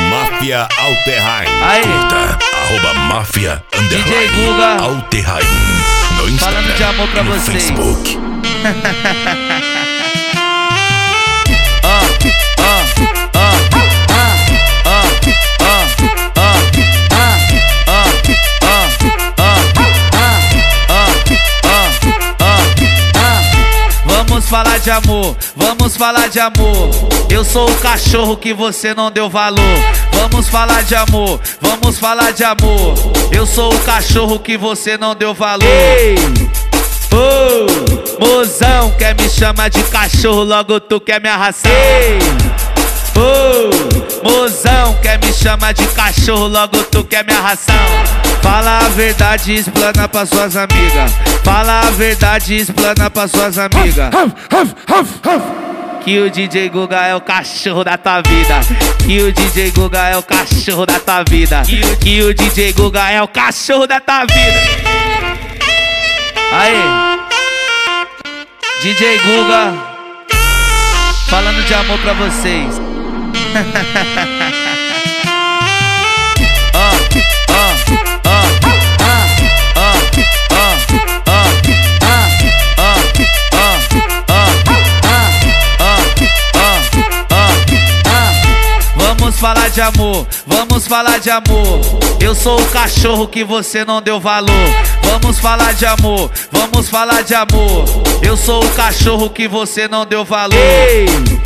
Máfia Alterrain. Aí, Curta, @Máfia DJ Guga Alterrain. No Instagram, falando de amor pra no vocês. Facebook. Vamos falar de amor, vamos falar de amor. Eu sou o cachorro que você não deu valor. Vamos falar de amor, vamos falar de amor. Eu sou o cachorro que você não deu valor. Ei, oh, mozão, quer me chamar de cachorro, logo tu quer minha ração. Ei, oh, mozão, quer me chamar de cachorro, logo tu quer minha ração. Fala a verdade e explana pra suas amigas. Fala a verdade e explana pra suas amigas. Que o DJ Guga é o cachorro da tua vida. Que o DJ Guga é o cachorro da tua vida. Que o DJ Guga é o cachorro da tua vida. Aí, DJ Guga falando de amor pra vocês. Vamos falar de amor, vamos falar de amor. Eu sou o cachorro que você não deu valor. Vamos falar de amor, vamos falar de amor. Eu sou o cachorro que você não deu valor. Ei,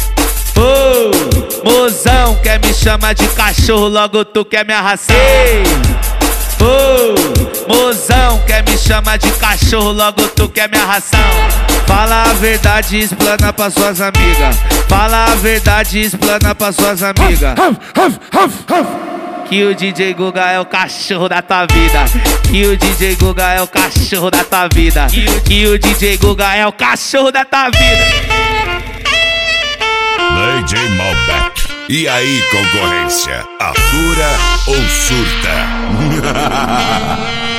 oh, mozão, quer me chamar de cachorro, logo tu quer minha ração. Ei, oh, mozão, quer me chamar de cachorro, logo tu quer minha ração. Fala a verdade e explana pra suas amigas. Fala a verdade e explana pra suas amigas. Que o DJ Guga é o cachorro da tua vida. Que o DJ Guga é o cachorro da tua vida. Que o DJ Guga é o cachorro da tua vida. DJ Malbec. E aí, concorrência? Atura ou surta?